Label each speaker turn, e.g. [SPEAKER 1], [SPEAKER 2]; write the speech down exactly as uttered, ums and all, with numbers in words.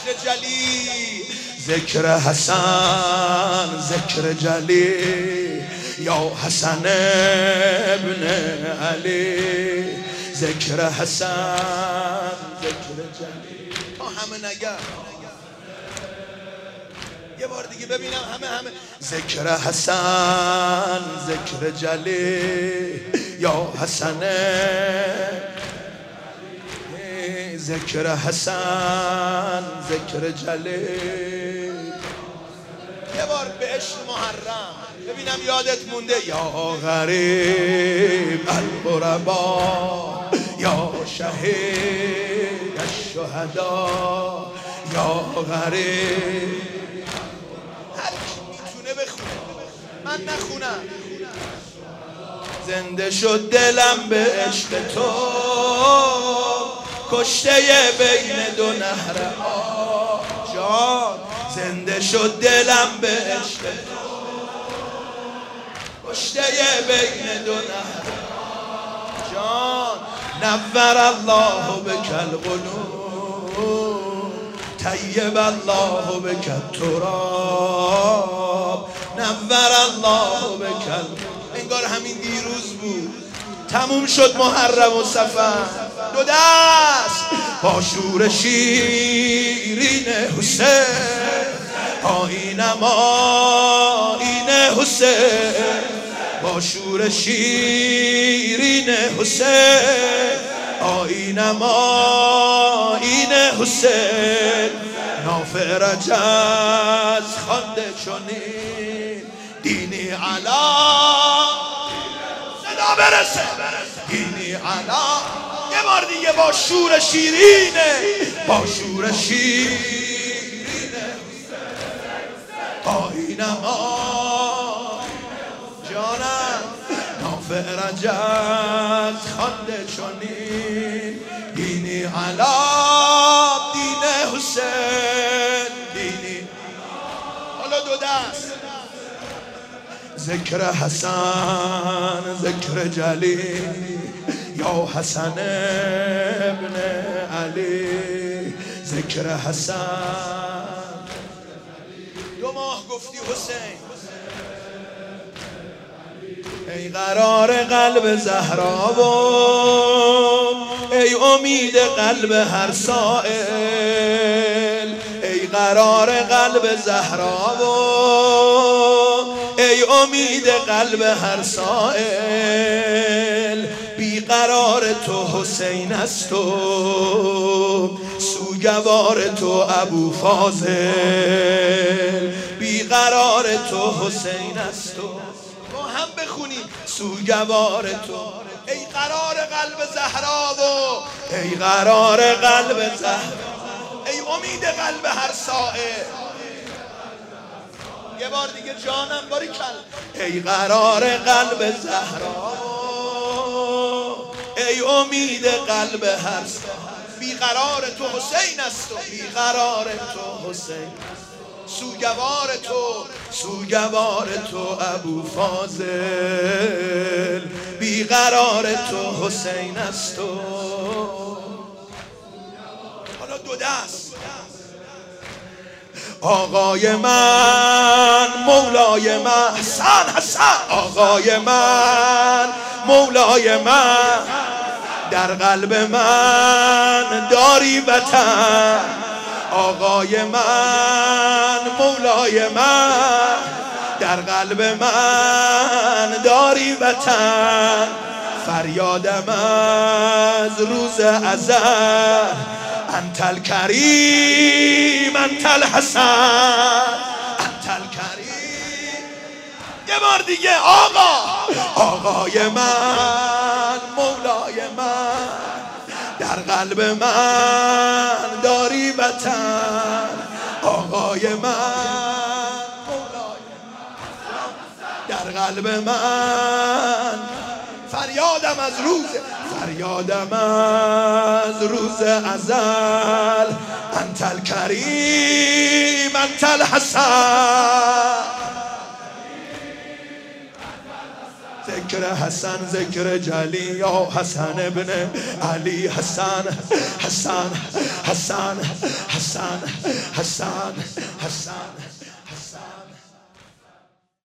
[SPEAKER 1] ذکر جلی، ذکر حسن ذکر جلی، یا حسن ابن علی، ذکر حسن ذکر جلی. تا همه نگم یه بار دیگه ببینم همه همه. ذکر حسن ذکر جلی، یا حسن ذکر حسن ذکر جلی. یه بار به عشق محرم ببینم یادت مونده. یا غریب الغربا، یا شهید الشهدا، یا غریب. هر کی میتونه بخونه، من نخونم. زنده شد دلم به عشق تو، کشته بین دو نهر آب جان. زنده شد دلم به عشق تو، کشته بین دو نهر جان. نور الله بک القلوب، طیب الله بک التراب، نور الله بک القلوب. انگار همین دیروز بود. تموم شد محرم و صفر. دو دست با شور شیرین حسین، آیینم آیین حسین، با شور شیرین حسین، آیینم آیین حسین. نافع رجز خوانده چنین، دینی علا صدا برسه، دینی علا. یه بار دیگه با شور شیرینه، با شور شیرینه، آیینم جانم. نافع رجز خوانده چنین، دینی علا دین حسین، دینی. حالا دو دست. ذکر حسن ذکر جلی، یا حسن ابن علی، ذکر حسن. دو ماه گفتی حسین. ای قرار قلب زهرا و ای امید قلب هر سائل، ای قرار قلب زهرا و ای امید قلب هر سائل. بیقرار تو حسین است و سوگوار تو ابو فاضل، بیقرار تو حسین است و ما هم بخونیم سوگوار تو. ای قرار قلب زهرا و ای قرار قلب زهرا، ای امید قلب هر سائل. یه بار دیگه جانم باری کل. ای قرار قلب زهرا، ای امید قلب هر سائل. بیقرار تو حسین است و بیقرار تو حسین، سوگوار تو سوگوار تو ابو فاضل، بیقرار تو حسین است و. حالا دو دست. آقای من مولای من حسن حسن، آقای من مولای من، در قلب من داری وطن. آقای من مولای من، در قلب من داری وطن. فریادم از روز ازل، انت الکریم انت الحسن، انت الکریم. یه بار دیگه آقا، آقای من مولای من، در قلب من داری وطن. آقای من مولای من، در قلب من. فریادم از روز فریادم از روز ازل، انت الکریم انت الحسن. ذکر حسن ذکر جلی، یا حسن ابن علی، حسن حسن حسن حسن حسن حسن حسن